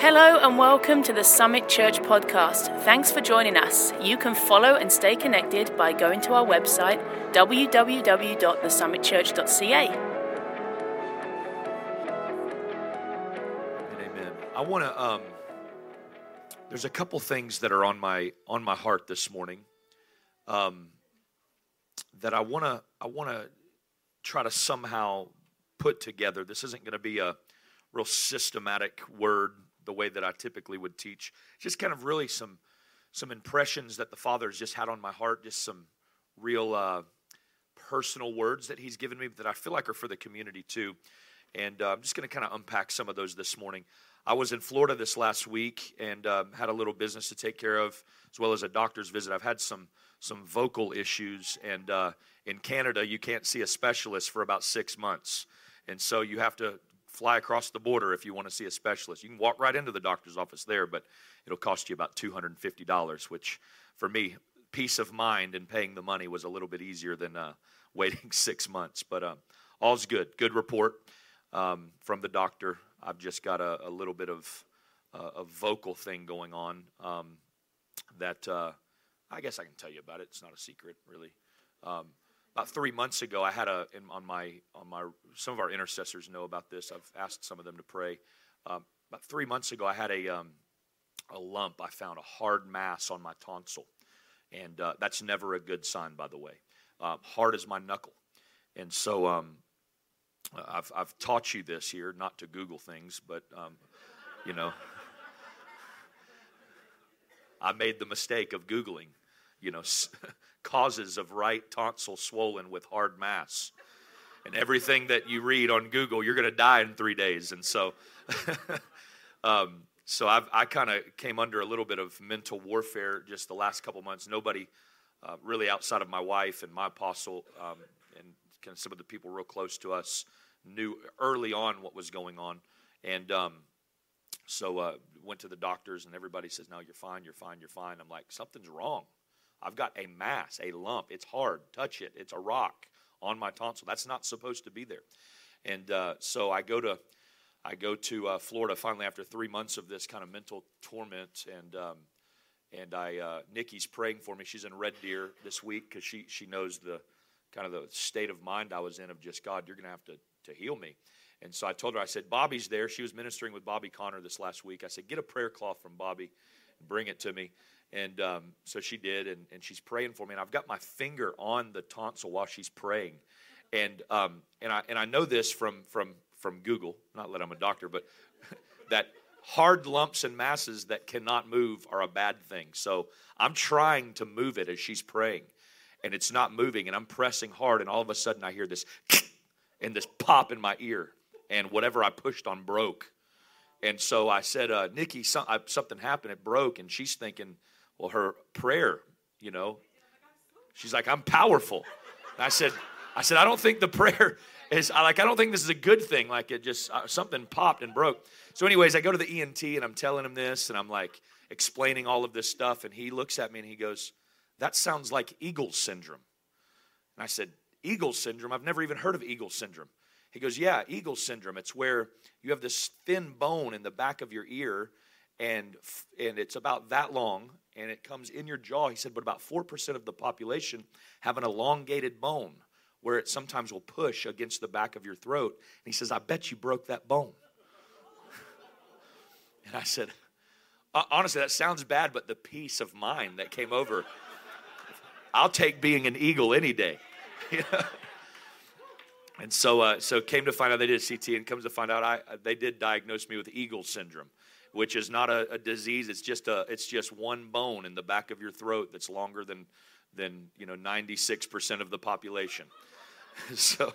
Hello and welcome to the Summit Church podcast. Thanks for joining us. You can follow and stay connected by going to our website, www.thesummitchurch.ca. Amen. I want to. There's a couple things that are on my heart this morning, that I want to try to somehow put together. This isn't going to be a real systematic word the way that I typically would teach. Just kind of really some impressions that the Father's just had on my heart, just some real personal words that He's given me that I feel like are for the community too. And I'm just going to kind of unpack some of those this morning. I was in Florida this last week and had a little business to take care of, as well as a doctor's visit. I've had some vocal issues, and in Canada, you can't see a specialist for about 6 months. And so you have to fly across the border if you want to see a specialist. You can walk right into the doctor's office there, but it'll cost you about $250, which for me, peace of mind and paying the money was a little bit easier than waiting 6 months. But all's good. Good report from the doctor. I've just got a little bit of a vocal thing going on that I guess I can tell you about it. It's not a secret, really. About 3 months ago, I had on my some of our intercessors know about this. I've asked some of them to pray. About 3 months ago, I had a lump. I found a hard mass on my tonsil, and that's never a good sign, by the way. Hard as my knuckle, and so I've taught you this here, not to Google things, but I made the mistake of Googling, causes of right tonsil swollen with hard mass. And everything that you read on Google, you're going to die in 3 days. And so I kind of came under a little bit of mental warfare just the last couple months. Nobody really outside of my wife and my apostle and kind of some of the people real close to us knew early on what was going on. And so went to the doctors, and everybody says, no, you're fine, you're fine, you're fine. I'm like, something's wrong. I've got a mass, a lump. It's hard. Touch it. It's a rock on my tonsil. That's not supposed to be there. And so I go to Florida finally after 3 months of this kind of mental torment. And Nikki's praying for me. She's in Red Deer this week because she knows the kind of the state of mind I was in of just, God, you're going to have to heal me. And so I told her, I said, Bobby's there. She was ministering with Bobby Connor this last week. I said, get a prayer cloth from Bobby and bring it to me. And so she did, and she's praying for me. And I've got my finger on the tonsil while she's praying. And I know this from Google, not that I'm a doctor, but that hard lumps and masses that cannot move are a bad thing. So I'm trying to move it as she's praying, and it's not moving. And I'm pressing hard, and all of a sudden I hear this and this pop in my ear, and whatever I pushed on broke. And so I said, Nikki, something happened. It broke, and she's thinking, well, her prayer, she's like, I'm powerful. And I said, I don't think the prayer is, I don't think this is a good thing. Like it just, something popped and broke. So anyways, I go to the ENT and I'm telling him this, and I'm like explaining all of this stuff. And he looks at me and he goes, that sounds like Eagles syndrome. And I said, Eagles syndrome? I've never even heard of Eagles syndrome. He goes, yeah, Eagles syndrome. It's where you have this thin bone in the back of your ear, and it's about that long, and it comes in your jaw. He said, but about 4% of the population have an elongated bone where it sometimes will push against the back of your throat. And he says, I bet you broke that bone. And I said, honestly, that sounds bad, but the peace of mind that came over, I'll take being an eagle any day. And so came to find out they did a CT, and comes to find out they did diagnose me with Eagles syndrome, which is not a disease. It's just one bone in the back of your throat that's longer than 96% of the population. So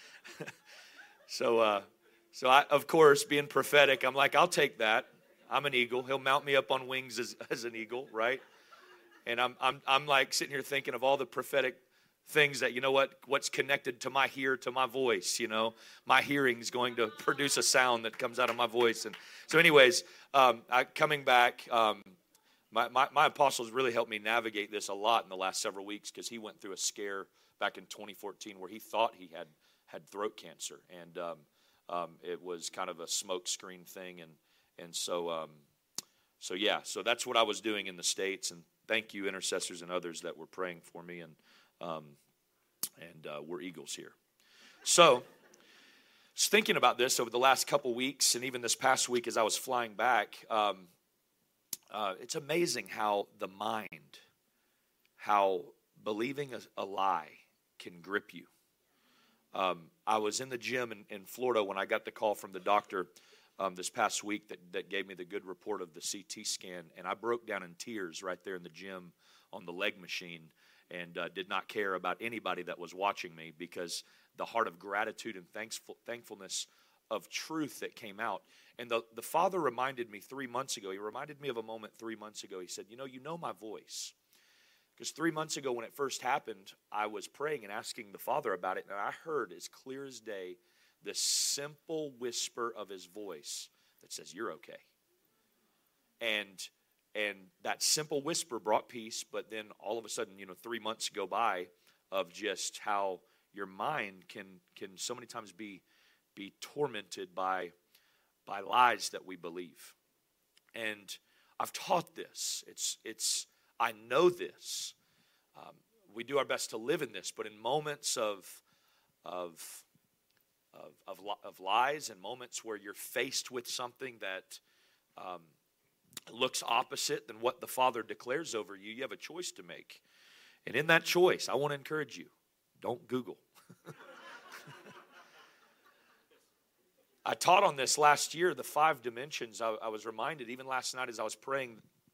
I, of course, being prophetic, I'm like, I'll take that. I'm an eagle. He'll mount me up on wings as an eagle, right? And I'm like sitting here thinking of all the prophetic things that, what's connected to my ear, to my voice, my hearing's going to produce a sound that comes out of my voice. And so anyways, coming back, my apostles really helped me navigate this a lot in the last several weeks, because he went through a scare back in 2014 where he thought he had throat cancer. And it was kind of a smoke screen thing. And so that's what I was doing in the States. And thank you, intercessors and others that were praying for me. And we're Eagles here. So, just thinking about this over the last couple weeks, and even this past week as I was flying back, it's amazing how the mind, how believing a lie can grip you. I was in the gym in Florida when I got the call from the doctor this past week that gave me the good report of the CT scan, and I broke down in tears right there in the gym on the leg machine, and did not care about anybody that was watching me, because the heart of gratitude and thankfulness of truth that came out. And the Father reminded me 3 months ago, he reminded me of a moment 3 months ago. He said, you know my voice. Because 3 months ago when it first happened, I was praying and asking the Father about it, and I heard as clear as day the simple whisper of his voice that says, you're okay. And that simple whisper brought peace, but then all of a sudden, 3 months go by of just how your mind can so many times be tormented by lies that we believe. And I've taught this. I know this. We do our best to live in this, but in moments of lies, and moments where you're faced with something that looks opposite than what the Father declares over you, you have a choice to make. And in that choice, I want to encourage you, don't Google. I taught on this last year, the 5 dimensions. I was reminded, even last night as I was praying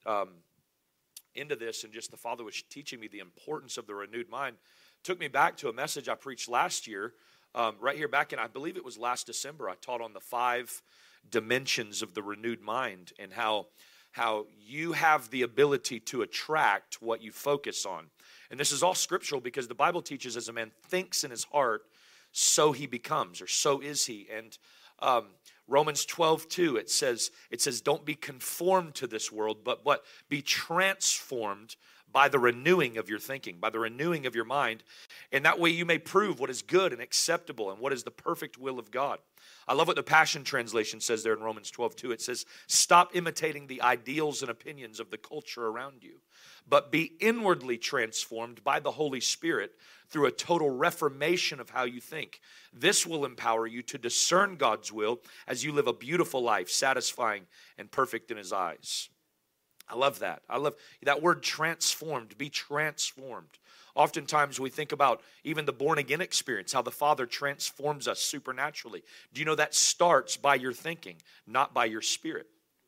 into this, and just the Father was teaching me the importance of the renewed mind. Took me back to a message I preached last year, right here back in, I believe it was last December. I taught on the 5 dimensions of the renewed mind, and how you have the ability to attract what you focus on. And this is all scriptural, because the Bible teaches as a man thinks in his heart, so he becomes, or so is he. And Romans 12:2, it says, don't be conformed to this world, but what? Be transformed by the renewing of your thinking, by the renewing of your mind. And that way you may prove what is good and acceptable and what is the perfect will of God. I love what the Passion Translation says there in Romans 12:2. It says, stop imitating the ideals and opinions of the culture around you, but be inwardly transformed by the Holy Spirit through a total reformation of how you think. This will empower you to discern God's will as you live a beautiful life, satisfying and perfect in His eyes. I love that. I love that word transformed, be transformed. Oftentimes we think about even the born-again experience, how the Father transforms us supernaturally. Do you know that starts by your thinking, not by your spirit?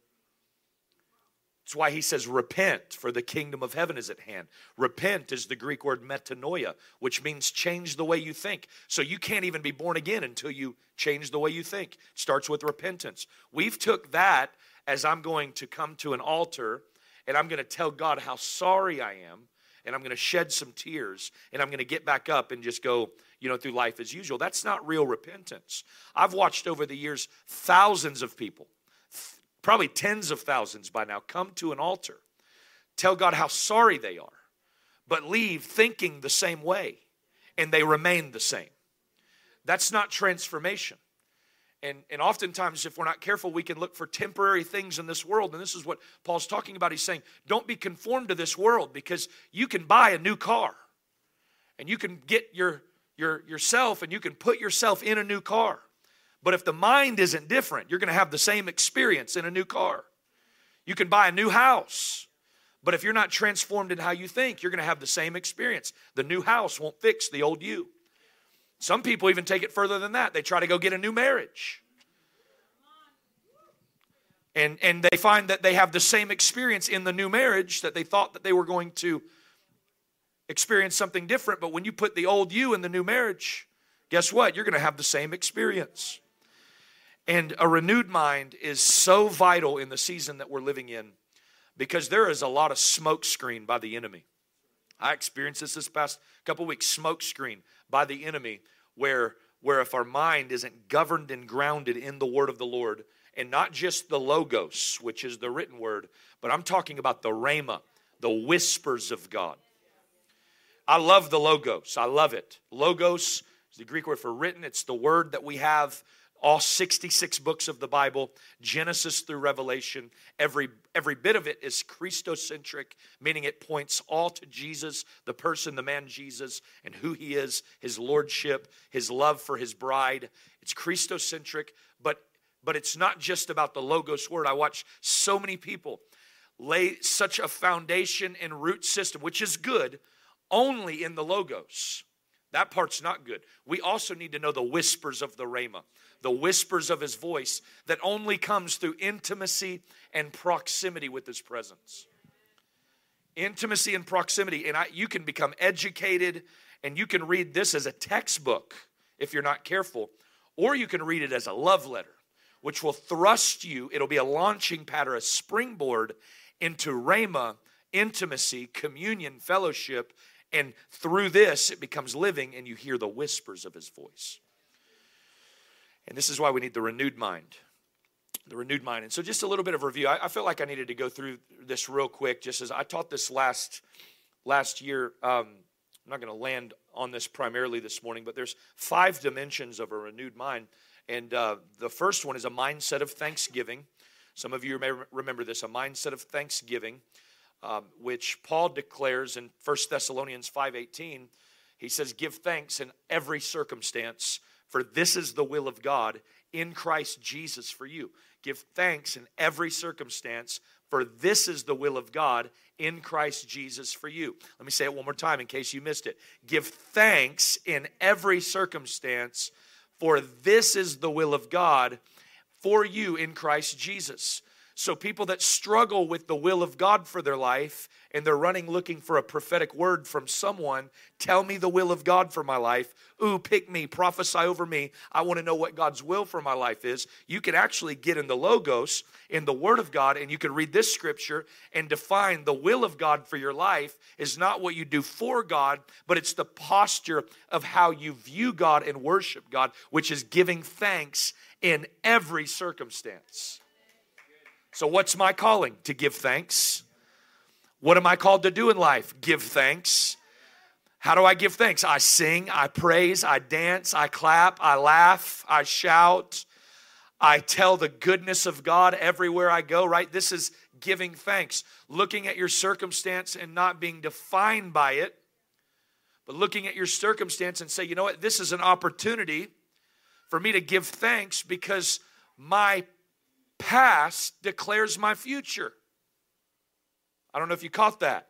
That's why He says, repent, for the kingdom of heaven is at hand. Repent is the Greek word metanoia, which means change the way you think. So you can't even be born again until you change the way you think. It starts with repentance. We've took that as I'm going to come to an altar and I'm going to tell God how sorry I am, and I'm going to shed some tears, and I'm going to get back up and just go, through life as usual. That's not real repentance. I've watched over the years thousands of people, probably tens of thousands by now, come to an altar, tell God how sorry they are, but leave thinking the same way, and they remain the same. That's not transformation. And oftentimes, if we're not careful, we can look for temporary things in this world. And this is what Paul's talking about. He's saying, don't be conformed to this world, because you can buy a new car. And you can get yourself and you can put yourself in a new car. But if the mind isn't different, you're going to have the same experience in a new car. You can buy a new house. But if you're not transformed in how you think, you're going to have the same experience. The new house won't fix the old you. Some people even take it further than that. They try to go get a new marriage. And they find that they have the same experience in the new marriage, that they thought that they were going to experience something different. But when you put the old you in the new marriage, guess what? You're going to have the same experience. And a renewed mind is so vital in the season that we're living in, because there is a lot of smoke screen by the enemy. I experienced this past couple weeks, smoke screen by the enemy, where if our mind isn't governed and grounded in the word of the Lord, and not just the logos, which is the written word, but I'm talking about the rhema, the whispers of God. I love the logos. I love it. Logos is the Greek word for written. It's the word that we have All 66 books of the Bible, Genesis through Revelation, every bit of it is Christocentric, meaning it points all to Jesus, the person, the man Jesus, and who he is, his lordship, his love for his bride. It's Christocentric, but it's not just about the Logos word. I watch so many people lay such a foundation and root system, which is good, only in the Logos. That part's not good. We also need to know the whispers of the Rhema, the whispers of his voice that only comes through intimacy and proximity with his presence. Intimacy and proximity. And you can become educated and you can read this as a textbook if you're not careful, or you can read it as a love letter, which will thrust you. It'll be a launching pad or a springboard into Rhema, intimacy, communion, fellowship. And through this, it becomes living and you hear the whispers of his voice. And this is why we need the renewed mind. The renewed mind. And so just a little bit of review. I felt like I needed to go through this real quick, just as I taught this last year. I'm not going to land on this primarily this morning, but there's 5 dimensions of a renewed mind. And the first one is a mindset of thanksgiving. Some of you may remember this, a mindset of thanksgiving. Which Paul declares in 1 Thessalonians 5:18. He says, give thanks in every circumstance, for this is the will of God in Christ Jesus for you. Give thanks in every circumstance, for this is the will of God in Christ Jesus for you. Let me say it one more time in case you missed it. Give thanks in every circumstance, for this is the will of God for you in Christ Jesus. So people that struggle with the will of God for their life and they're running looking for a prophetic word from someone, tell me the will of God for my life. Ooh, pick me, prophesy over me. I want to know what God's will for my life is. You can actually get in the Logos, in the Word of God, and you can read this scripture and define the will of God for your life is not what you do for God, but it's the posture of how you view God and worship God, which is giving thanks in every circumstance. So what's my calling? To give thanks. What am I called to do in life? Give thanks. How do I give thanks? I sing, I praise, I dance, I clap, I laugh, I shout. I tell the goodness of God everywhere I go, right? This is giving thanks. Looking at your circumstance and not being defined by it, but looking at your circumstance and say, you know what? This is an opportunity for me to give thanks because my past declares my future. I don't know if you caught that.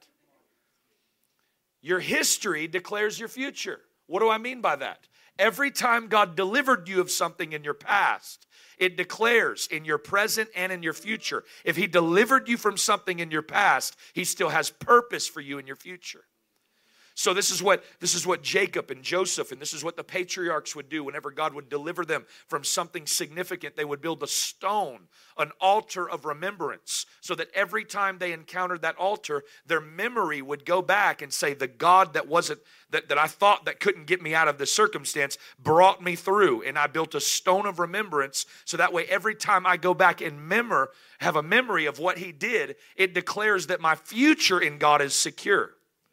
Your history declares your future. What do I mean by that? Every time God delivered you of something in your past, it declares in your present and in your future. If he delivered you from something in your past, he still has purpose for you in your future. So this is what Jacob and Joseph and this is what the patriarchs would do whenever God would deliver them from something significant. They would build a stone, an altar of remembrance, so that every time they encountered that altar, their memory would go back and say, the God that I thought that couldn't get me out of this circumstance brought me through. And I built a stone of remembrance so that way every time I go back and have a memory of what he did, it declares that my future in God is secure.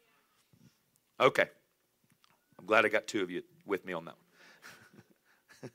Okay. I'm glad I got 2 of you with me on that one.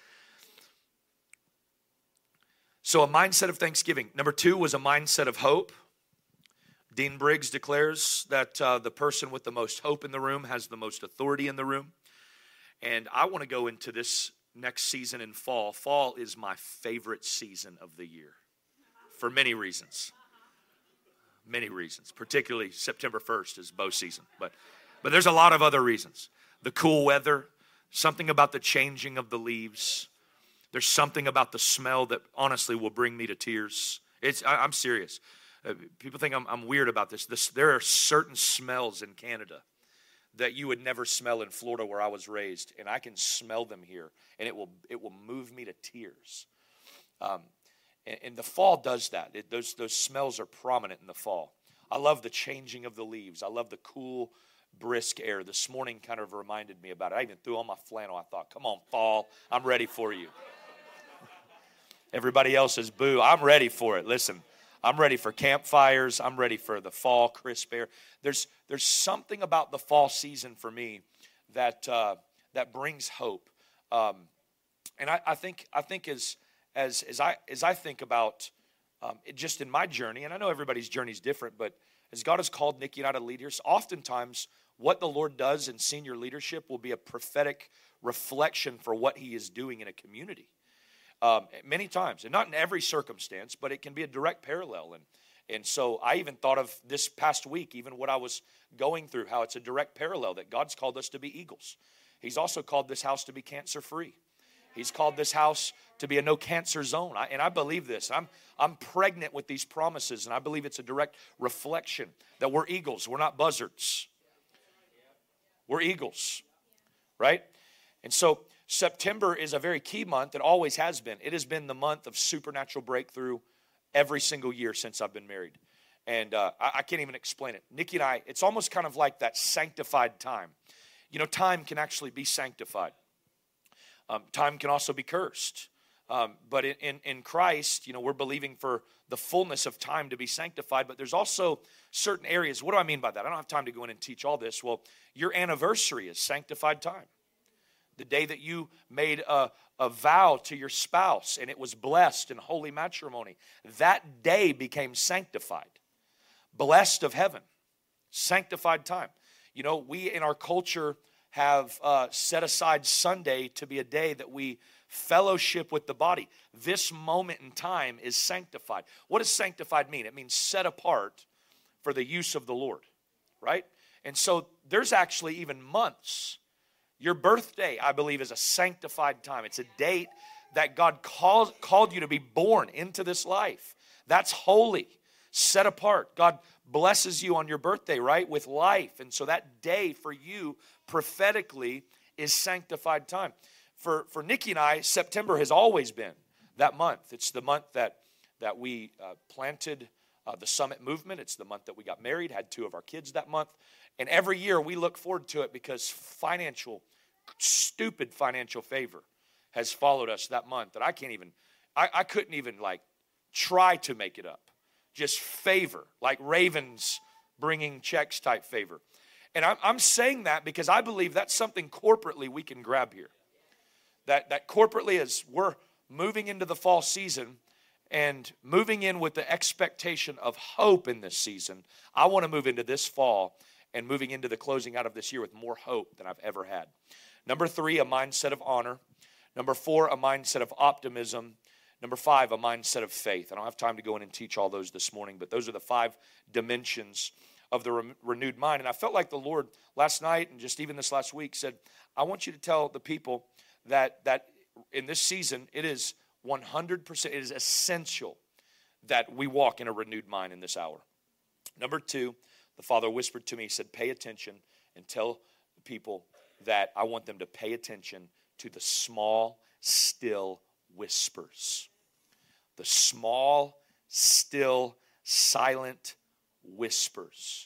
So a mindset of thanksgiving. Number 2 was a mindset of hope. Dean Briggs declares that the person with the most hope in the room has the most authority in the room. And I want to go into this next season in fall. Fall is my favorite season of the year for many reasons. Many reasons. Particularly September 1st is bow season. But there's a lot of other reasons. The cool weather, something about the changing of the leaves. There's something about the smell that honestly will bring me to tears. I'm serious. People think I'm weird about this. There are certain smells in Canada that you would never smell in Florida where I was raised. And I can smell them here. And it will move me to tears. And the fall does that. Those smells are prominent in the fall. I love the changing of the leaves. I love the cool, brisk air. This morning kind of reminded me about it. I even threw on my flannel. I thought, come on, fall. I'm ready for you. Everybody else is boo. I'm ready for it. Listen, I'm ready for campfires. I'm ready for the fall crisp air. There's something about the fall season for me that brings hope. And I think as I think about just in my journey, and I know everybody's journey is different, but as God has called Nikki and I to leaders, oftentimes what the Lord does in senior leadership will be a prophetic reflection for what he is doing in a community. Many times, and not in every circumstance, but it can be a direct parallel. And so I even thought of this past week, even what I was going through, how it's a direct parallel that God's called us to be eagles. He's also called this house to be cancer-free. He's called this house to be a no cancer zone. And I believe this. I'm pregnant with these promises, and I believe it's a direct reflection that we're eagles. We're not buzzards. We're eagles, right? And so September is a very key month. It always has been. It has been the month of supernatural breakthrough every single year since I've been married. And I can't even explain it. Nikki and I, it's almost kind of like that sanctified time. You know, time can actually be sanctified. Time can also be cursed. But in Christ, you know, we're believing for the fullness of time to be sanctified, but there's also certain areas. What do I mean by that? I don't have time to go in and teach all this. Well, your anniversary is sanctified time. The day that you made a vow to your spouse and it was blessed in holy matrimony, that day became sanctified. Blessed of heaven. Sanctified time. You know, we in our culture have set aside Sunday to be a day that we fellowship with the body. This moment in time is sanctified. What does sanctified mean? It means set apart for the use of the Lord, right? And so there's actually even months. Your birthday, I believe, is a sanctified time. It's a date that God called you to be born into this life. That's holy, set apart. God blesses you on your birthday, right, with life. And so that day for you prophetically is sanctified time. For Nikki and I, September has always been that month. It's the month that we planted the Summit movement. It's the month that we got married, had 2 of our kids that month. And every year we look forward to it because stupid financial favor has followed us that month that I couldn't even like try to make it up. Just favor, like ravens bringing checks type favor. And I'm saying that because I believe that's something corporately we can grab here. That corporately, as we're moving into the fall season and moving in with the expectation of hope in this season, I want to move into this fall and moving into the closing out of this year with more hope than I've ever had. Number 3, a mindset of honor. Number 4, a mindset of optimism. Number 5, a mindset of faith. I don't have time to go in and teach all those this morning, but those are the 5 dimensions of the renewed mind. And I felt like the Lord last night and just even this last week said, I want you to tell the people that in this season, it is 100%, it is essential that we walk in a renewed mind in this hour. Number 2, the Father whispered to me, he said, pay attention and tell the people that I want them to pay attention to the small, still whispers. The small, still, silent whispers.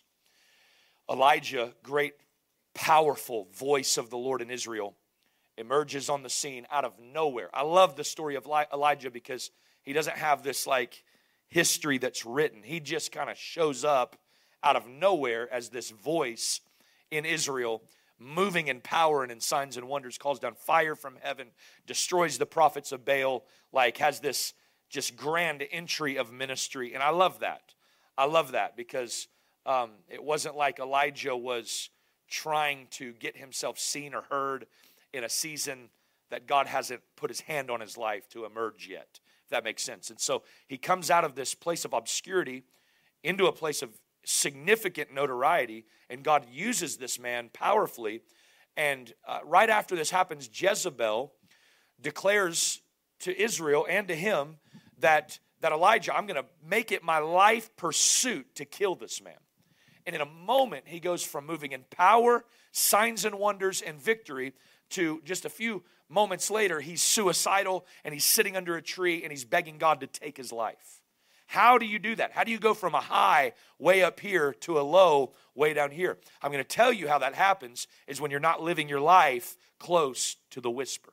Elijah, great, powerful voice of the Lord in Israel, emerges on the scene out of nowhere. I love the story of Elijah because he doesn't have this like history that's written. He just kind of shows up out of nowhere as this voice in Israel, moving in power and in signs and wonders, calls down fire from heaven, destroys the prophets of Baal, like has this just grand entry of ministry. And I love that. I love that because it wasn't like Elijah was trying to get himself seen or heard in a season that God hasn't put his hand on his life to emerge yet, if that makes sense. And so he comes out of this place of obscurity into a place of significant notoriety, and God uses this man powerfully. And right after this happens, Jezebel declares to Israel and to him that Elijah, I'm going to make it my life pursuit to kill this man. And in a moment, he goes from moving in power, signs and wonders, and victory to just a few moments later, he's suicidal and he's sitting under a tree and he's begging God to take his life. How do you do that? How do you go from a high way up here to a low way down here? I'm going to tell you how that happens is when you're not living your life close to the whisper.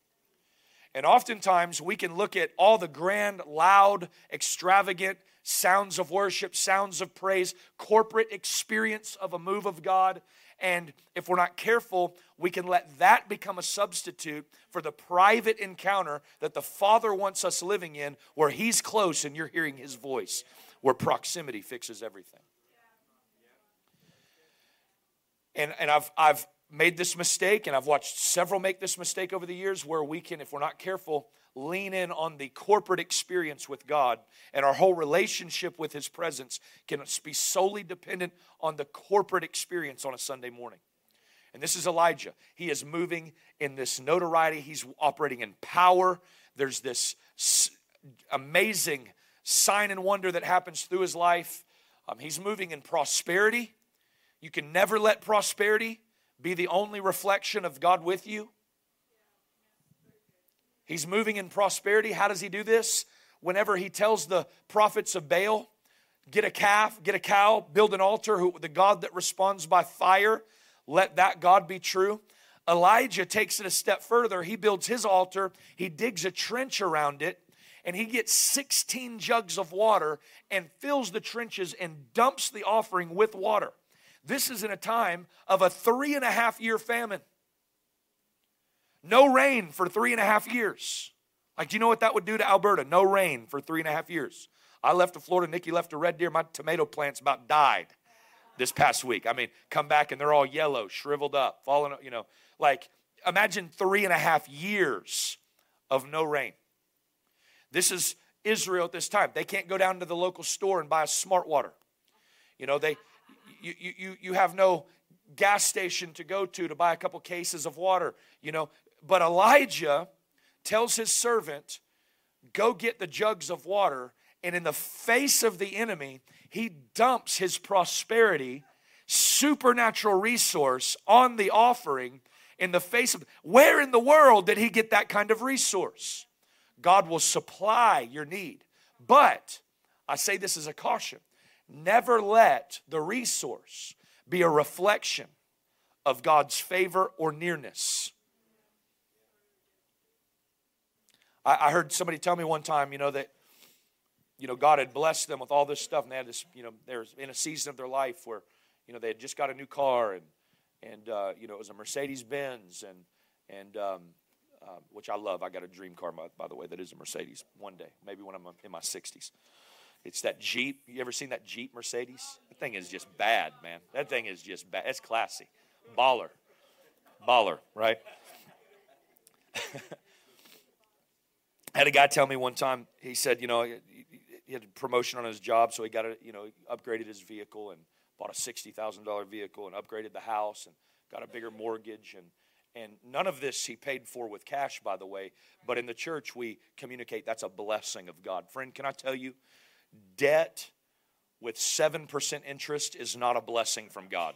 And oftentimes we can look at all the grand, loud, extravagant sounds of worship, sounds of praise, corporate experience of a move of God, And if we're not careful, we can let that become a substitute for the private encounter that the Father wants us living in, where He's close and you're hearing His voice, where proximity fixes everything. And I've made this mistake, and I've watched several make this mistake over the years, where we can, if we're not careful, lean in on the corporate experience with God, and our whole relationship with His presence can be solely dependent on the corporate experience on a Sunday morning. And this is Elijah. He is moving in this notoriety. He's operating in power. There's this amazing sign and wonder that happens through his life. He's moving in prosperity. You can never let prosperity be the only reflection of God with you. He's moving in prosperity. How does he do this? Whenever he tells the prophets of Baal, get a calf, get a cow, build an altar, the God that responds by fire, let that God be true. Elijah takes it a step further. He builds his altar, he digs a trench around it, and he gets 16 jugs of water and fills the trenches and dumps the offering with water. This is in a time of a 3.5-year famine. No rain for 3.5 years. Like, do you know what that would do to Alberta? No rain for 3.5 years. I left to Florida. Nikki left to Red Deer. My tomato plants about died this past week. I mean, come back and they're all yellow, shriveled up, falling, like, imagine 3.5 years of no rain. This is Israel at this time. They can't go down to the local store and buy a smart water. You have no gas station to go to buy a couple cases of water, But Elijah tells his servant, go get the jugs of water, and in the face of the enemy, he dumps his prosperity, supernatural resource on the offering in the face of, where in the world did he get that kind of resource? God will supply your need. But, I say this as a caution, never let the resource be a reflection of God's favor or nearness. I heard somebody tell me one time, that, God had blessed them with all this stuff, and they had this, they were in a season of their life where, they had just got a new car, and it was a Mercedes-Benz, and which I love. I got a dream car, by the way, that is a Mercedes one day, maybe when I'm in my 60s. It's that Jeep. You ever seen that Jeep Mercedes? That thing is just bad, man. That thing is just bad. It's classy. Baller, right? I had a guy tell me one time, he said, he had a promotion on his job, so he got upgraded his vehicle and bought a $60,000 vehicle and upgraded the house and got a bigger mortgage. And none of this he paid for with cash, by the way. But in the church, we communicate that's a blessing of God. Friend, can I tell you, debt with 7% interest is not a blessing from God.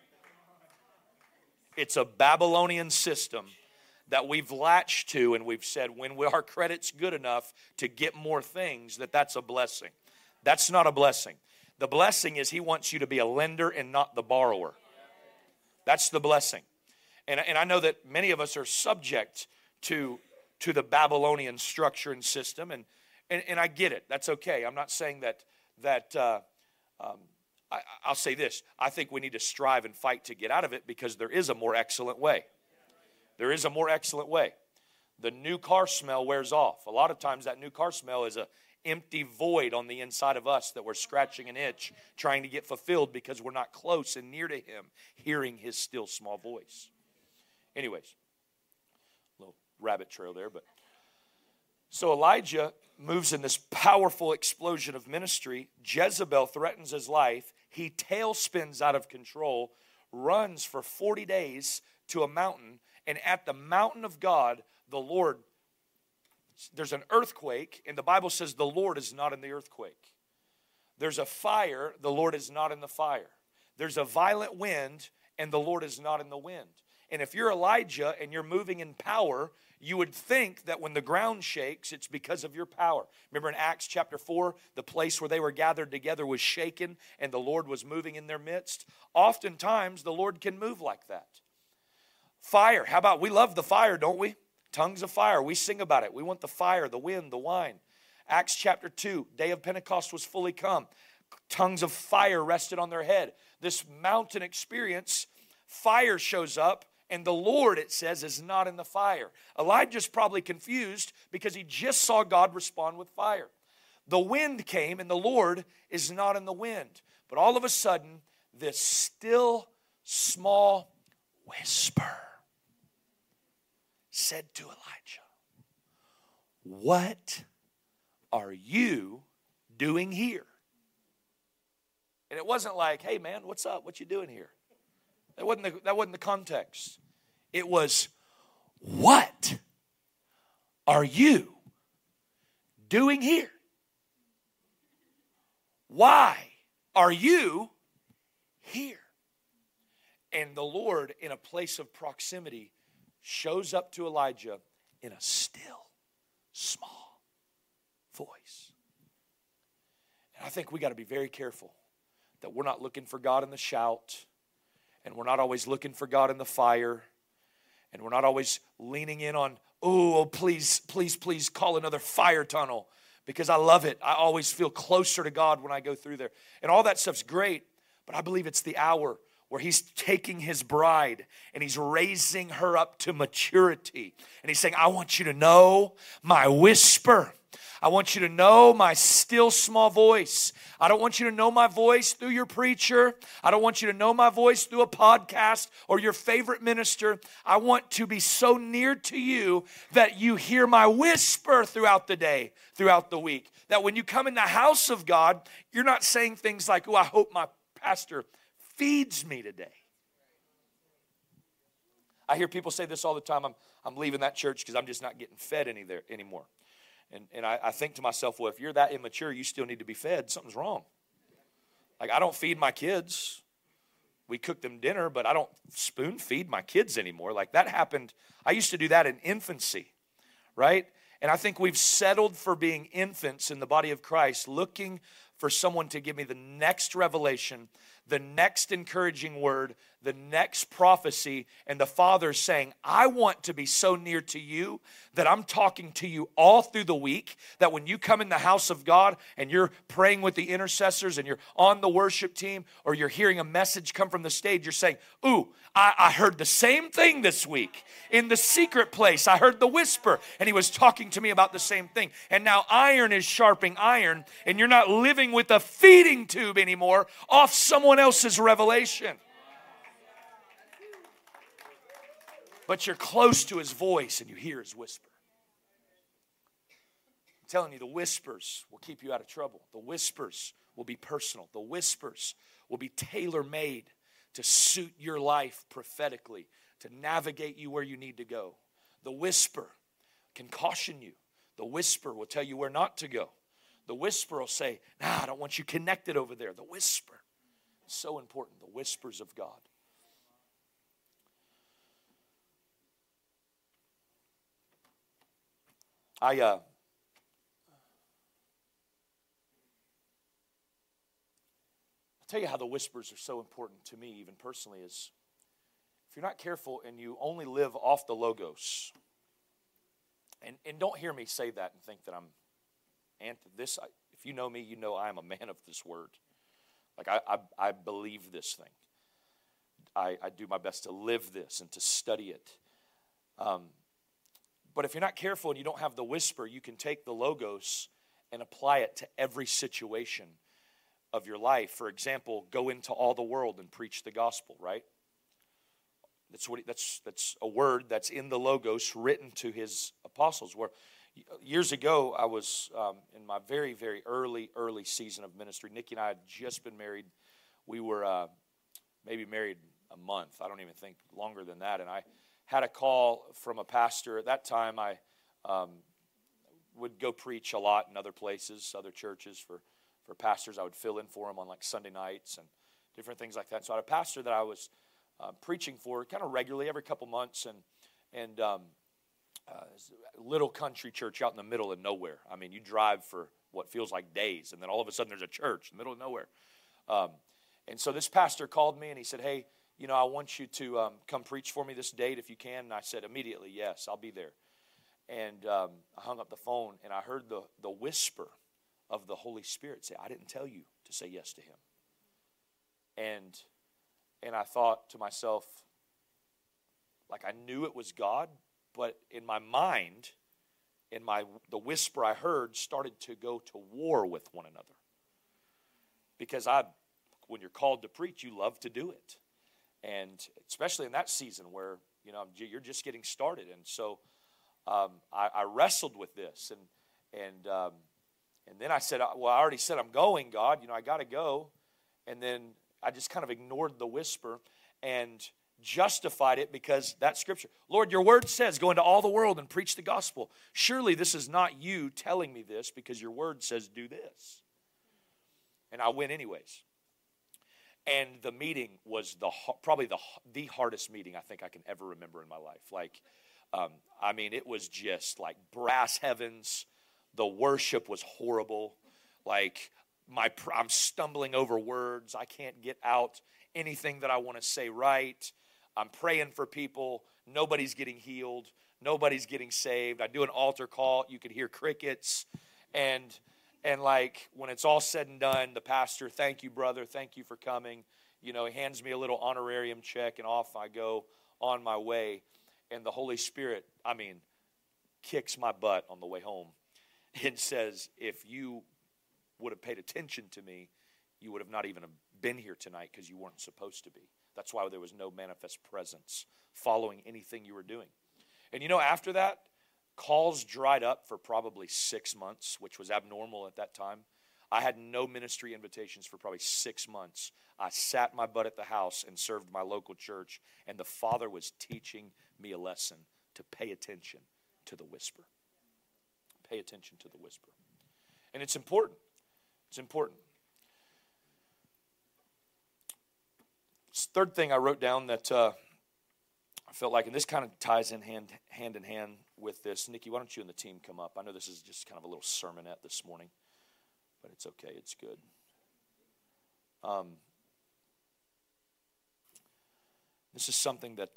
It's a Babylonian system that we've latched to, and we've said when our credit's good enough to get more things, that's a blessing. That's not a blessing. The blessing is he wants you to be a lender and not the borrower. That's the blessing. And I know that many of us are subject to the Babylonian structure and system, and I get it. That's okay. I'm not saying that I'll say this. I think we need to strive and fight to get out of it, because there is a more excellent way. There is a more excellent way. The new car smell wears off. A lot of times that new car smell is an empty void on the inside of us that we're scratching an itch, trying to get fulfilled because we're not close and near to Him, hearing His still small voice. Anyways, little rabbit trail there. So Elijah moves in this powerful explosion of ministry. Jezebel threatens his life. He tailspins out of control, runs for 40 days to a mountain, and at the mountain of God, the Lord, there's an earthquake, and the Bible says the Lord is not in the earthquake. There's a fire, the Lord is not in the fire. There's a violent wind, and the Lord is not in the wind. And if you're Elijah and you're moving in power, you would think that when the ground shakes, it's because of your power. Remember in Acts chapter 4, the place where they were gathered together was shaken, and the Lord was moving in their midst? Oftentimes, the Lord can move like that. Fire. How about, we love the fire, don't we? Tongues of fire. We sing about it. We want the fire, the wind, the wine. Acts chapter 2, day of Pentecost was fully come. Tongues of fire rested on their head. This mountain experience, fire shows up, and the Lord, it says, is not in the fire. Elijah's probably confused because he just saw God respond with fire. The wind came, and the Lord is not in the wind. But all of a sudden, this still, small whisper said to Elijah, "What are you doing here?" And it wasn't like, "Hey man, what's up? What you doing here?" That wasn't the context. It was, "What are you doing here? Why are you here?" And the Lord, in a place of proximity, shows up to Elijah in a still, small voice. And I think we got to be very careful that we're not looking for God in the shout, and we're not always looking for God in the fire, and we're not always leaning in on, oh, please, please, please call another fire tunnel, because I love it. I always feel closer to God when I go through there. And all that stuff's great, but I believe it's the hour where he's taking his bride and he's raising her up to maturity. And he's saying, I want you to know my whisper. I want you to know my still small voice. I don't want you to know my voice through your preacher. I don't want you to know my voice through a podcast or your favorite minister. I want to be so near to you that you hear my whisper throughout the day, throughout the week. That when you come in the house of God, you're not saying things like, oh, I hope my pastor feeds me today. I hear people say this all the time. I'm leaving that church because I'm just not getting fed anymore. And I think to myself, well, if you're that immature, you still need to be fed. Something's wrong. Like, I don't feed my kids. We cook them dinner, but I don't spoon feed my kids anymore. Like, that happened. I used to do that in infancy, right? And I think we've settled for being infants in the body of Christ, looking for someone to give me the next revelation, the next encouraging word, the next prophecy, and the Father's saying, I want to be so near to you that I'm talking to you all through the week, that when you come in the house of God and you're praying with the intercessors and you're on the worship team or you're hearing a message come from the stage, you're saying, ooh, I heard the same thing this week. In the secret place, I heard the whisper, and he was talking to me about the same thing. And now iron is sharpening iron, and you're not living with a feeding tube anymore off someone else's revelation. But you're close to his voice and you hear his whisper. I'm telling you, the whispers will keep you out of trouble. The whispers will be personal. The whispers will be tailor-made to suit your life prophetically, to navigate you where you need to go. The whisper can caution you. The whisper will tell you where not to go. The whisper will say, nah, I don't want you connected over there. The whisper is so important. The whispers of God. I'll tell you how the whispers are so important to me, even personally, is if you're not careful and you only live off the logos, and don't hear me say that and think that I'm this. If you know me, you know I am a man of this word. Like I believe this thing. I do my best to live this and to study it. But if you're not careful and you don't have the whisper, you can take the logos and apply it to every situation of your life. For example, go into all the world and preach the gospel, right? That's a word that's in the logos written to his apostles. Where years ago, I was in my very, very early season of ministry. Nikki and I had just been married. We were maybe married a month. I don't even think longer than that. And I had a call from a pastor. At that time, I would go preach a lot in other places, other churches for pastors. I would fill in for them on like Sunday nights and different things like that. So I had a pastor that I was preaching for kind of regularly every couple months, and little country church out in the middle of nowhere. I mean, you drive for what feels like days, and then all of a sudden there's a church in the middle of nowhere. And so this pastor called me and he said, hey, you know, I want you to come preach for me this date if you can. And I said immediately, yes, I'll be there. And I hung up the phone, and I heard the whisper of the Holy Spirit say, I didn't tell you to say yes to him. And I thought to myself, like I knew it was God, but in my mind, the whisper I heard started to go to war with one another. Because when you're called to preach, you love to do it. And especially in that season where, you're just getting started. And so I wrestled with this. And then I said, well, I already said I'm going, God. I got to go. And then I just kind of ignored the whisper and justified it because that scripture, Lord, your word says, go into all the world and preach the gospel. Surely this is not you telling me this because your word says do this. And I went anyways. And the meeting was probably the hardest meeting I think I can ever remember in my life. Like, it was just like brass heavens. The worship was horrible. Like, I'm stumbling over words. I can't get out anything that I want to say right. I'm praying for people. Nobody's getting healed. Nobody's getting saved. I do an altar call. You could hear crickets. And like when it's all said and done, the pastor, thank you, brother. Thank you for coming. He hands me a little honorarium check and off I go on my way. And the Holy Spirit, kicks my butt on the way home and says, if you would have paid attention to me, you would have not even been here tonight because you weren't supposed to be. That's why there was no manifest presence following anything you were doing. And after that, calls dried up for probably 6 months, which was abnormal at that time. I had no ministry invitations for probably 6 months. I sat my butt at the house and served my local church, and the Father was teaching me a lesson to pay attention to the whisper. Pay attention to the whisper. And it's important. It's important. Third thing I wrote down that I felt like, and this kind of ties in hand in hand with this. Nikki, why don't you and the team come up? I know this is just kind of a little sermonette this morning, but it's okay. It's good. This is something that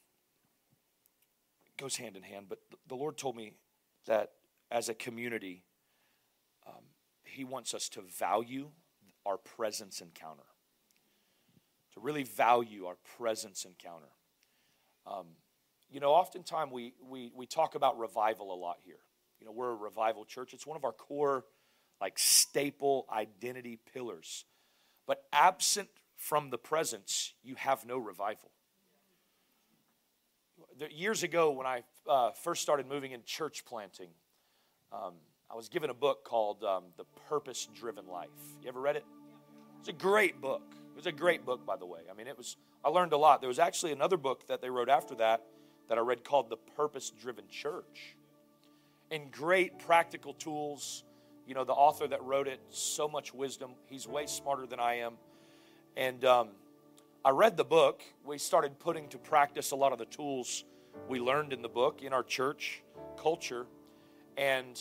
goes hand in hand, but the Lord told me that as a community, He wants us to value our presence encounter. To really value our presence encounter. Oftentimes we talk about revival a lot here. We're a revival church. It's one of our core, staple identity pillars. But absent from the presence, you have no revival. Years ago, when I first started moving in church planting, I was given a book called The Purpose-Driven Life. You ever read it? It's a great book. It was a great book, by the way. I learned a lot. There was actually another book that they wrote after that I read called The Purpose-Driven Church. And great practical tools. The author that wrote it, so much wisdom. He's way smarter than I am. And I read the book. We started putting to practice a lot of the tools we learned in the book in our church culture. And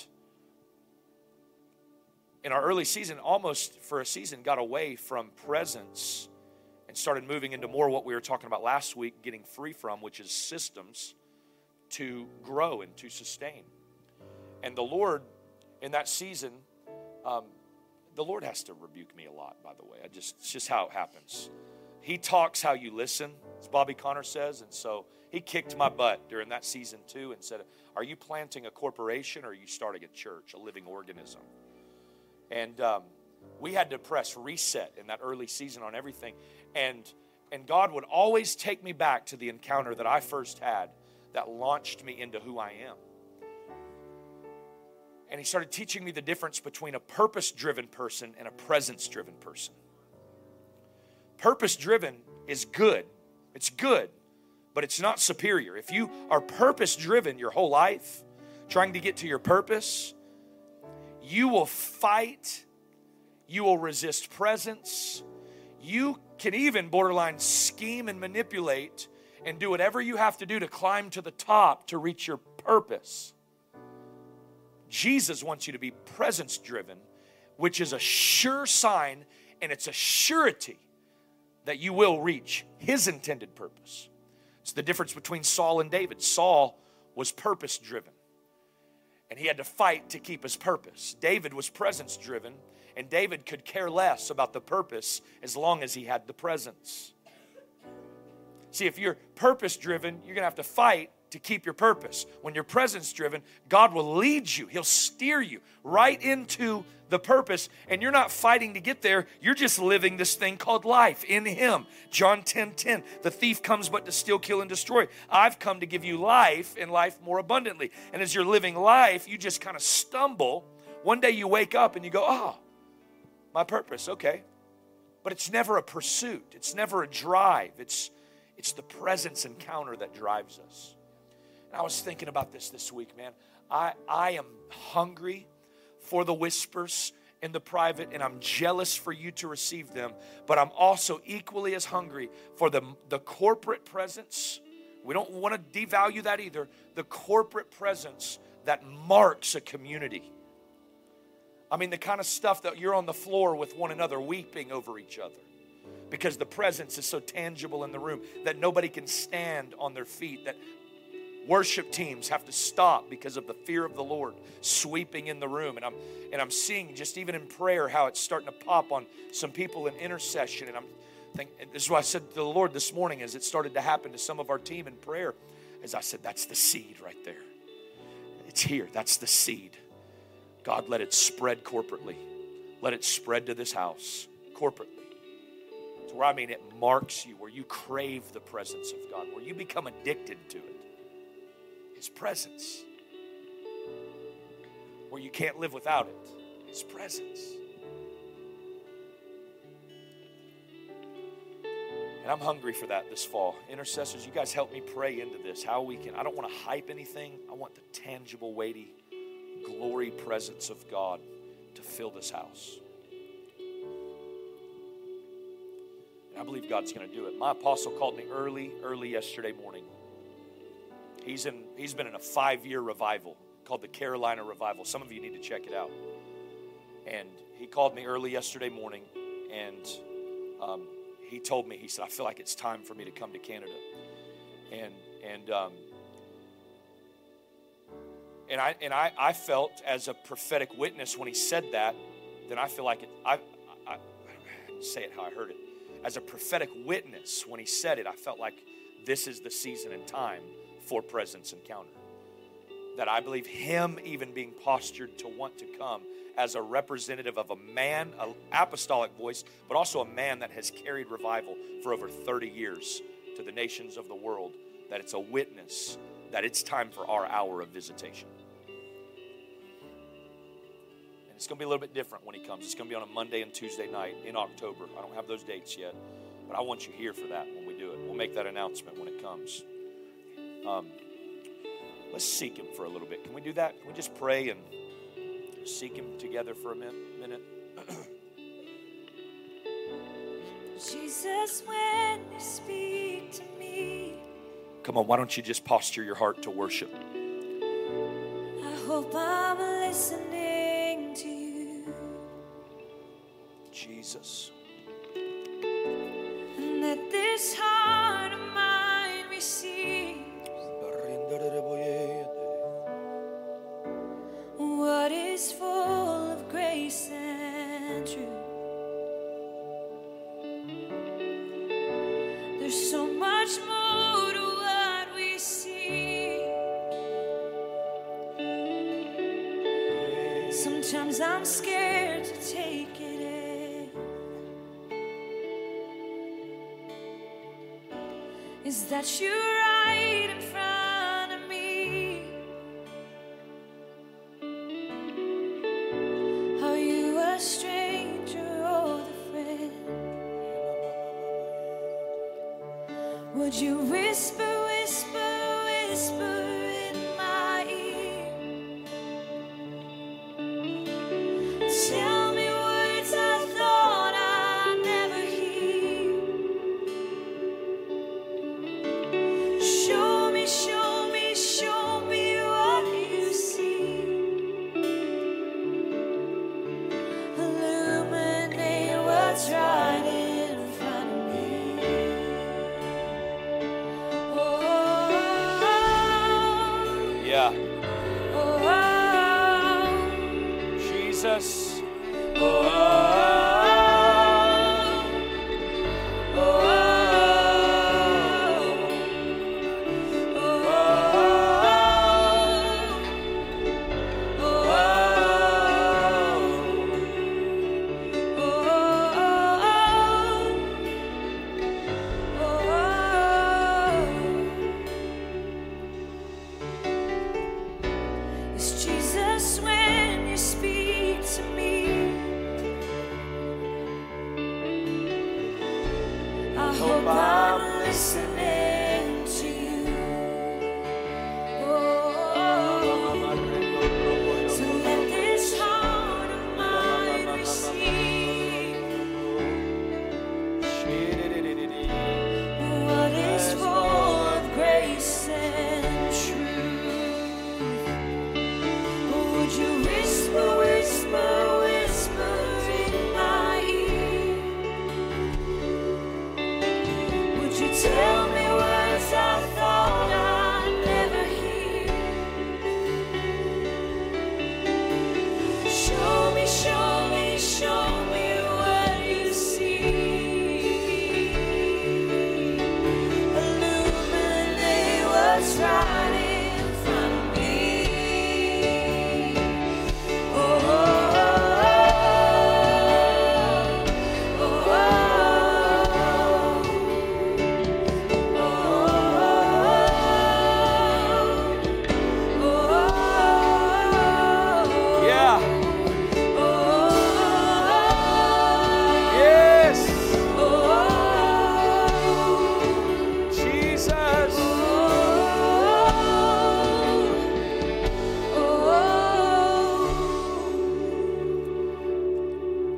in our early season, almost for a season, got away from presence and started moving into more what we were talking about last week, getting free from, which is systems to grow and to sustain. And the Lord, in that season, the Lord has to rebuke me a lot, by the way. It's just how it happens. He talks how you listen, as Bobby Conner says, and so he kicked my butt during that season too and said, are you planting a corporation or are you starting a church, a living organism? And we had to press reset in that early season on everything. And God would always take me back to the encounter that I first had that launched me into who I am. And He started teaching me the difference between a purpose-driven person and a presence-driven person. Purpose-driven is good. It's good, but it's not superior. If you are purpose-driven your whole life, trying to get to your purpose, you will fight, you will resist presence, you can even borderline scheme and manipulate and do whatever you have to do to climb to the top to reach your purpose. Jesus wants you to be presence-driven, which is a sure sign and it's a surety that you will reach His intended purpose. It's the difference between Saul and David. Saul was purpose-driven, and he had to fight to keep his purpose. David was presence-driven, and David could care less about the purpose as long as he had the presence. See, if you're purpose-driven, you're going to have to fight to keep your purpose. When you're presence-driven, God will lead you. He'll steer you right into the purpose, and you're not fighting to get there. You're just living this thing called life in Him. John 10:10, the thief comes but to steal, kill, and destroy. I've come to give you life and life more abundantly. And as you're living life, you just kind of stumble. One day you wake up and you go, oh, my purpose, okay. But it's never a pursuit. It's never a drive. It's the presence encounter that drives us. And I was thinking about this week, man. I am hungry for the whispers in the private, and I'm jealous for you to receive them, but I'm also equally as hungry for the corporate presence. We don't want to devalue that either. The corporate presence that marks a community. I mean, the kind of stuff that you're on the floor with one another weeping over each other because the presence is so tangible in the room that nobody can stand on their feet, that worship teams have to stop because of the fear of the Lord sweeping in the room. And I'm seeing just even in prayer how it's starting to pop on some people in intercession. And I'm thinking, this is what I said to the Lord this morning as it started to happen to some of our team in prayer. As I said, that's the seed right there. It's here. That's the seed. God, let it spread corporately. Let it spread to this house corporately. To where, I mean, it marks you, where you crave the presence of God, where you become addicted to it. His presence. Where you can't live without it. His presence. And I'm hungry for that this fall. Intercessors, you guys help me pray into this. How we can, I don't want to hype anything. I want the tangible, weighty, glory presence of God to fill this house. And I believe God's going to do it. My apostle called me early yesterday morning. He's been in a 5-year revival called the Carolina Revival. Some of you need to check it out. And he called me early yesterday morning, and he told me, he said, I feel like it's time for me to come to Canada. And I felt as a prophetic witness when he said that, then I feel like it, I say it how I heard it. As a prophetic witness, when he said it, I felt like this is the season and time for presence encounter. That I believe him even being postured to want to come as a representative of a man, an apostolic voice, but also a man that has carried revival for over 30 years to the nations of the world, that it's a witness that it's time for our hour of visitation. And it's going to be a little bit different when he comes. It's going to be on a Monday and Tuesday night in October. I don't have those dates yet, but I want you here for that when we do it. We'll make that announcement when it comes. Let's seek him for a little bit. Can we do that? Can we just pray and seek him together for a minute? Jesus, when you speak to me, Come on, why don't you just posture your heart to worship? I hope I'm listening to you. Jesus. And that this heart of mine receives what is full of grace and truth. There's so much more to what we see. Sometimes I'm scared to take it in. Is that you right in front of me? Are you a stranger or a friend? Would you whisper, whisper, whisper in my ear? Tell me words I thought I'd never hear. Show me, show me, show me what you see. Illuminate what's right in front of me. Oh, Yeah. oh, Jesus. oh, oh, oh.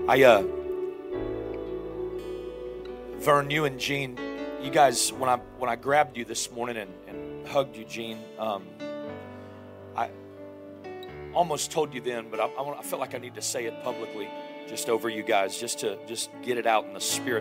Vern, you and Gene, you guys, when I grabbed you this morning and hugged you, Gene, I almost told you then, but I felt like I need to say it publicly, just over you guys, just to get it out in the spirit.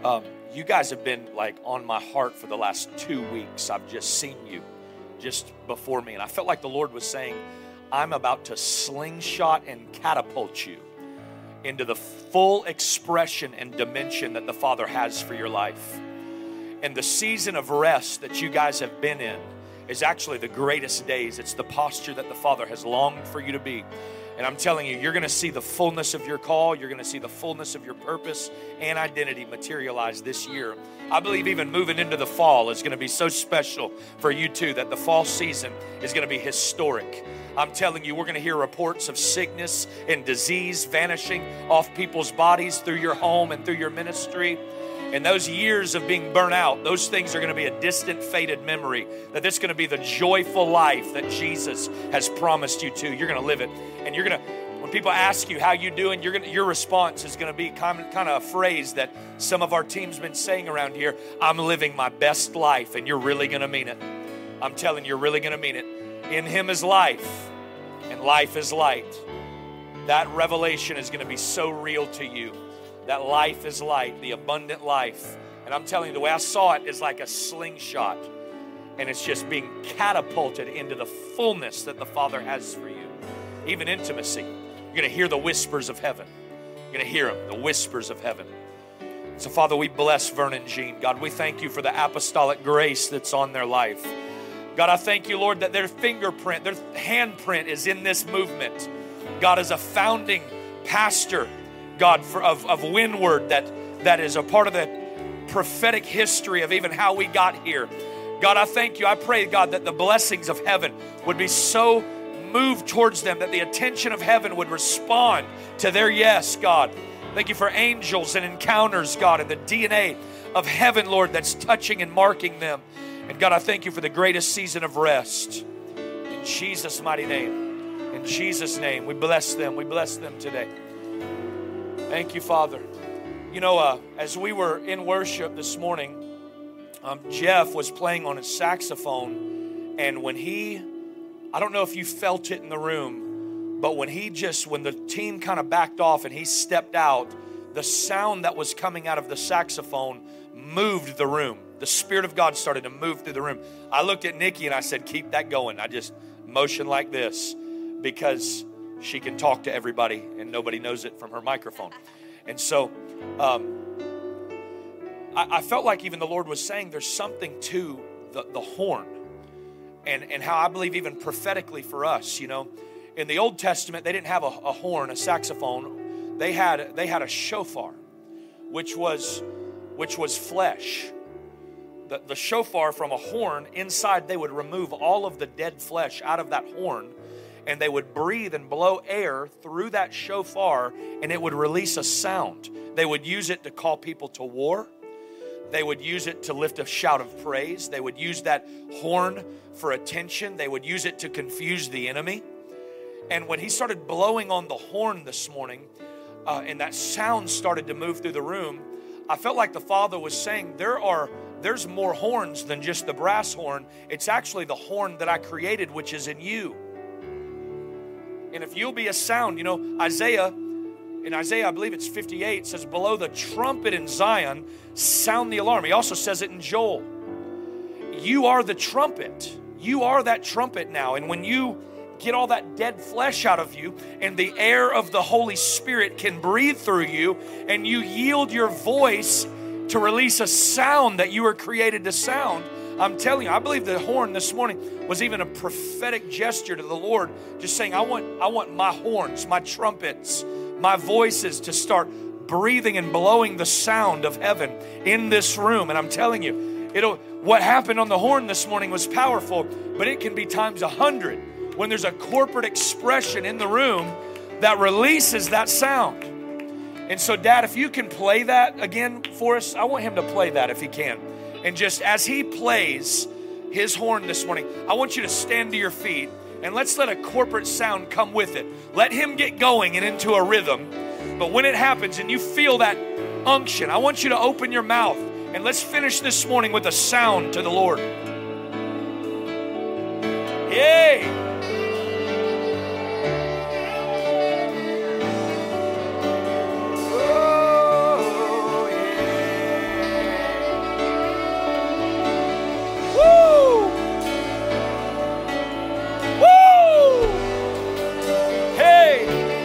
You guys have been like on my heart for the last 2 weeks. I've just seen you just before me, and I felt like the Lord was saying, I'm about to slingshot and catapult you into the full expression and dimension that the Father has for your life. And the season of rest that you guys have been in is actually the greatest days. It's the posture that the Father has longed for you to be. And I'm telling you, you're going to see the fullness of your call. You're going to see the fullness of your purpose and identity materialize this year. I believe even moving into the fall is going to be so special for you too, that the fall season is going to be historic. I'm telling you, we're going to hear reports of sickness and disease vanishing off people's bodies through your home and through your ministry. And those years of being burnt out, those things are going to be a distant, faded memory. That this is going to be the joyful life that Jesus has promised you to. You're going to live it. And you're going to, when people ask you how you doing, your response is going to be kind of a phrase that some of our team's been saying around here. I'm living my best life, and you're really going to mean it. I'm telling you, you're really going to mean it. In Him is life, and life is light. That revelation is going to be so real to you. That life is light, the abundant life. And I'm telling you, the way I saw it is like a slingshot. And it's just being catapulted into the fullness that the Father has for you. Even intimacy. You're going to hear the whispers of heaven. You're going to hear them, the whispers of heaven. So, Father, we bless Vern and Jean. God, we thank you for the apostolic grace that's on their life. God, I thank you, Lord, that their fingerprint, their handprint is in this movement. God, as a founding pastor, God, of Windward, that is a part of the prophetic history of even how we got here. God, I thank you. I pray, God, that the blessings of heaven would be so moved towards them, that the attention of heaven would respond to their yes, God. Thank you for angels and encounters, God, and the DNA of heaven, Lord, that's touching and marking them. And God, I thank you for the greatest season of rest. In Jesus' mighty name. In Jesus' name, we bless them. We bless them today. Thank you, Father. You know, as we were in worship this morning, Jeff was playing on his saxophone, and when I don't know if you felt it in the room, but when the team kind of backed off and he stepped out, the sound that was coming out of the saxophone moved the room. The Spirit of God started to move through the room. I looked at Nikki and I said, keep that going. I just motioned like this because she can talk to everybody and nobody knows it from her microphone. And so I felt like even the Lord was saying there's something to the horn and how I believe even prophetically for us, you know, in the Old Testament, they didn't have a horn, a saxophone. They had a shofar, which was flesh. The shofar from a horn, inside they would remove all of the dead flesh out of that horn, and they would breathe and blow air through that shofar, and it would release a sound. They would use it to call people to war. They would use it to lift a shout of praise. They would use that horn for attention. They would use it to confuse the enemy. And when he started blowing on the horn this morning, and that sound started to move through the room, I felt like the Father was saying, there's more horns than just the brass horn. It's actually the horn that I created, which is in you. And if you'll be a sound, you know, in Isaiah, I believe it's 58, says, below the trumpet in Zion, sound the alarm. He also says it in Joel. You are the trumpet. You are that trumpet now. And when you get all that dead flesh out of you and the air of the Holy Spirit can breathe through you and you yield your voice to release a sound that you were created to sound, I'm telling you, I believe the horn this morning was even a prophetic gesture to the Lord, just saying, I want my horns, my trumpets, my voices to start breathing and blowing the sound of heaven in this room. And I'm telling you, what happened on the horn this morning was powerful, but it can be times 100 when there's a corporate expression in the room that releases that sound. And so, Dad, if you can play that again for us, I want him to play that if he can. And just as he plays his horn this morning, I want you to stand to your feet and let's let a corporate sound come with it. Let him get going and into a rhythm. But when it happens and you feel that unction, I want you to open your mouth and let's finish this morning with a sound to the Lord. Yay! Oh, yeah. Woo! Woo! Hey!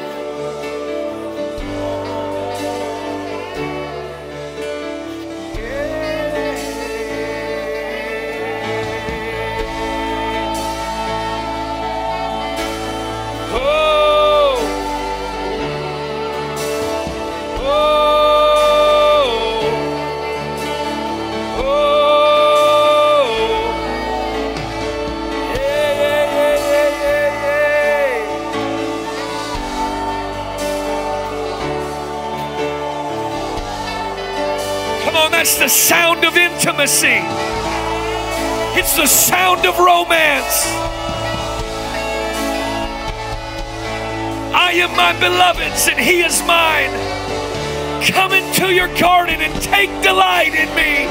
That's the sound of intimacy. It's the sound of romance. I am my beloved's and he is mine. Come into your garden and take delight in me.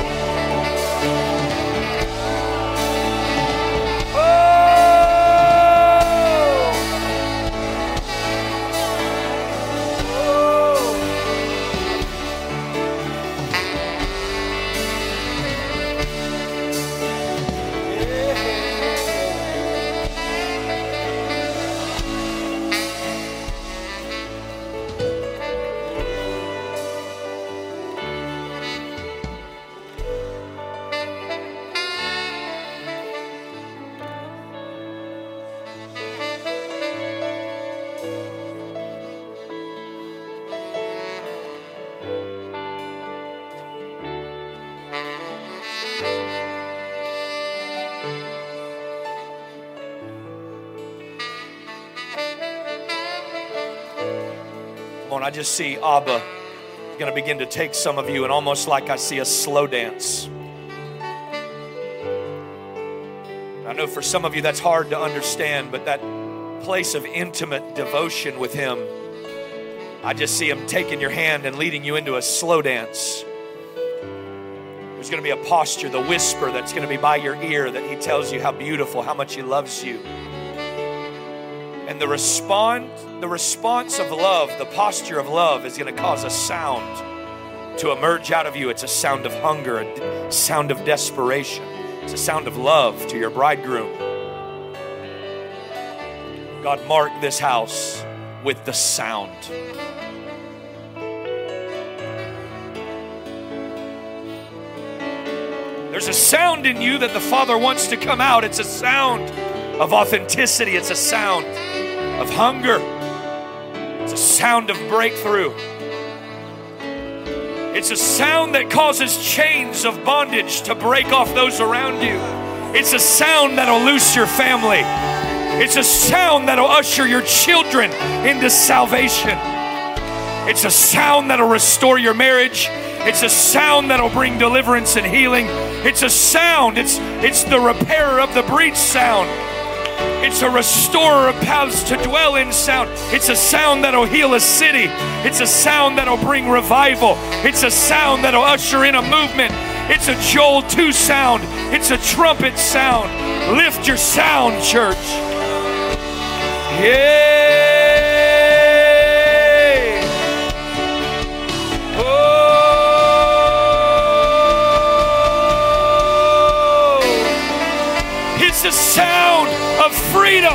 I just see Abba going to begin to take some of you, and almost like I see a slow dance. I know for some of you that's hard to understand, but that place of intimate devotion with him, I just see him taking your hand and leading you into a slow dance. There's going to be a posture, the whisper that's going to be by your ear, that he tells you how beautiful, how much he loves you. And the response of love, the posture of love is going to cause a sound to emerge out of you. It's a sound of hunger, a sound of desperation. It's a sound of love to your bridegroom. God, mark this house with the sound. There's a sound in you that the Father wants to come out. It's a sound of authenticity. It's a sound of hunger. It's a sound of breakthrough. It's a sound that causes chains of bondage to break off those around you. It's a sound that'll loose your family. It's a sound that'll usher your children into salvation. It's a sound that'll restore your marriage. It's a sound that'll bring deliverance and healing. It's a sound. It's the repairer of the breach sound. It's a restorer of paths to dwell in sound. It's a sound that'll heal a city. It's a sound that'll bring revival. It's a sound that'll usher in a movement. It's a Joel 2 sound. It's a trumpet sound. Lift your sound, church. Yay! Oh! It's a sound of freedom.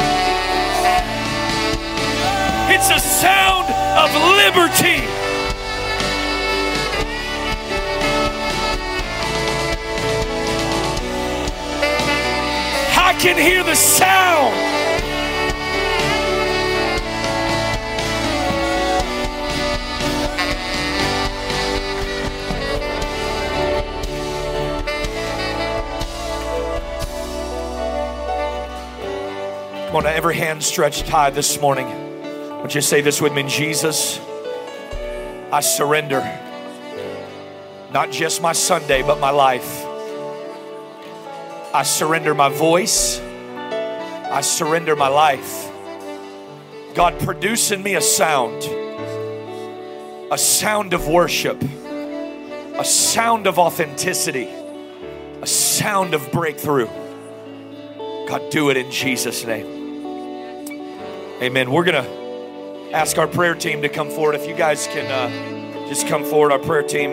It's a sound of liberty. I can hear the sound. Come on, every hand stretched high this morning. Would you say this with me? Jesus, I surrender. Not just my Sunday, but my life. I surrender my voice. I surrender my life. God, produce in me a sound a sound of worship, a sound of authenticity, a sound of breakthrough. God, do it in Jesus' name. Amen. We're going to ask our prayer team to come forward. If you guys can just come forward, our prayer team.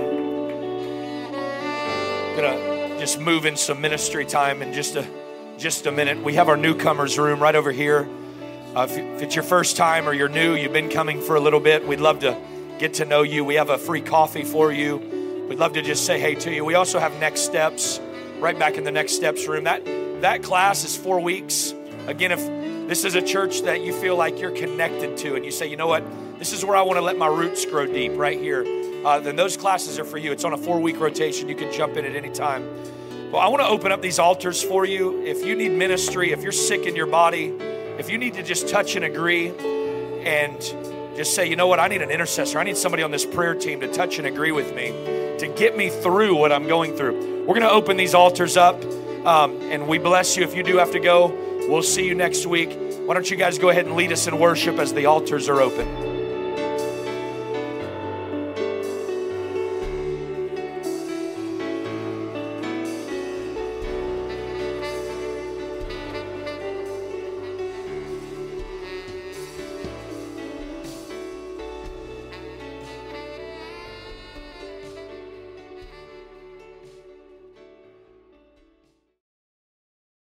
We're going to just move in some ministry time in just a minute. We have our newcomers room right over here. If it's your first time or you're new, you've been coming for a little bit, we'd love to get to know you. We have a free coffee for you. We'd love to just say hey to you. We also have Next Steps right back in the Next Steps room. That class is 4 weeks. Again, if this is a church that you feel like you're connected to and you say, you know what, this is where I want to let my roots grow deep right here, then those classes are for you. It's on a 4-week rotation. You can jump in at any time. Well, I want to open up these altars for you. If you need ministry, if you're sick in your body, if you need to just touch and agree and just say, you know what, I need an intercessor. I need somebody on this prayer team to touch and agree with me to get me through what I'm going through. We're going to open these altars up, and we bless you. If you do have to go, we'll see you next week. Why don't you guys go ahead and lead us in worship as the altars are open.